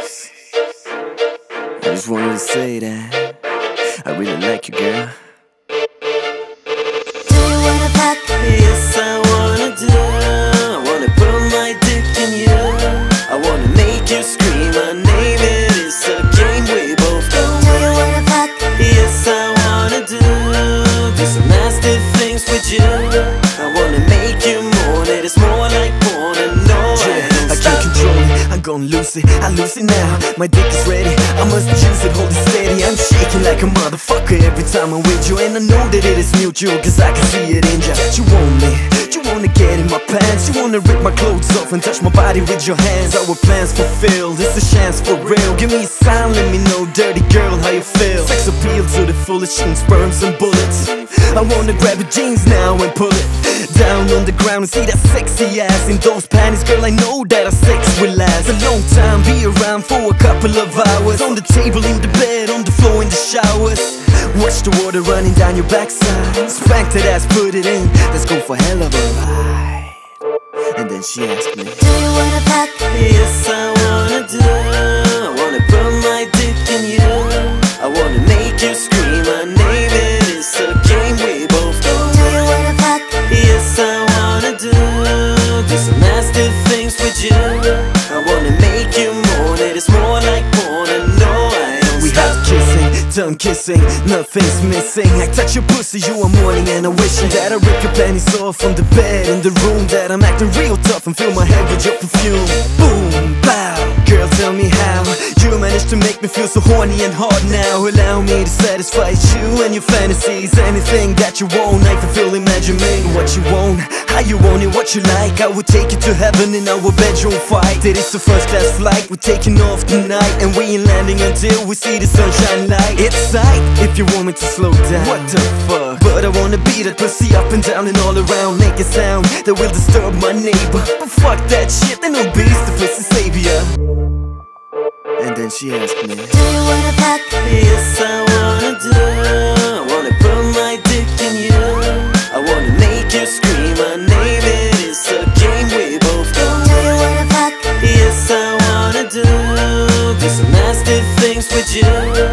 waves. I just wanted to say that I really like you, girl. Do you wanna fuck? Yes, I wanna do. I wanna put my dick in you. I wanna make you scream my name. It is a game we both know. Do you wanna fuck? Yes, I wanna do some nasty things with you. I wanna make you mourn. It is more like porn, and no, I can't control it. I'm gonna lose it. I lose it now. My dick is ready. I must use it. Hold it steady. I'm shaking like a motherfucker every time I'm with you, and I know that it is mutual, cause I can see it in you. You want me. You wanna get in my pants. You wanna rip my clothes off and touch my body with your hands. Our plans fulfilled. It's a chance for real. Give me a sign. Let me know, dirty girl, how you feel. Sex appeal to the fullest. Shooting sperms and bullets. I wanna grab your jeans now and pull it down on the ground and see that sexy ass in those panties. Girl, I know that our sex will last a long time. Be around for a couple of hours. On the table, in the bed, on the floor, in the showers. Watch the water running down your backside. Spank that ass, put it in. Let's go for hell of a ride. And then she asked me, Do you wanna fuck? yes, I wanna do. I wanna put my dick in you. I wanna make you scream my name. It is a game we both know. Do you wanna fuck? Yes, I wanna do some nasty things with you. I wanna make you mourn. It is more like porn, and no, I don't we stop. Have kissing, tongue kissing, nothing's missing. I touch your pussy, you are mourning, and I'm wishing that I rip your panties off from the bed in the room. That I'm acting real tough and fill my head with your perfume. Boom, bow, girl, tell me how you managed to make me feel so horny and hard now. Allow me to satisfy you and your fantasies. Anything that you want, I can feel, imagine me. What you want, how you want it, what you like. I will take you to heaven in our bedroom fight. It is a first class flight, we're taking off tonight, and we ain't landing until we see the sunshine light. It's tight if you want me to slow down. What the fuck? But I wanna beat that pussy up and down and all around. Make a sound that will disturb my neighbor. But fuck that shit, they no beast, the pussy savior. And then she asked me, Do you wanna fuck? yes, I wanna do. I wanna put my dick in you. I wanna make you scream my name. It is a game we both know. Do you wanna fuck? Yes, I wanna do some nasty things with you.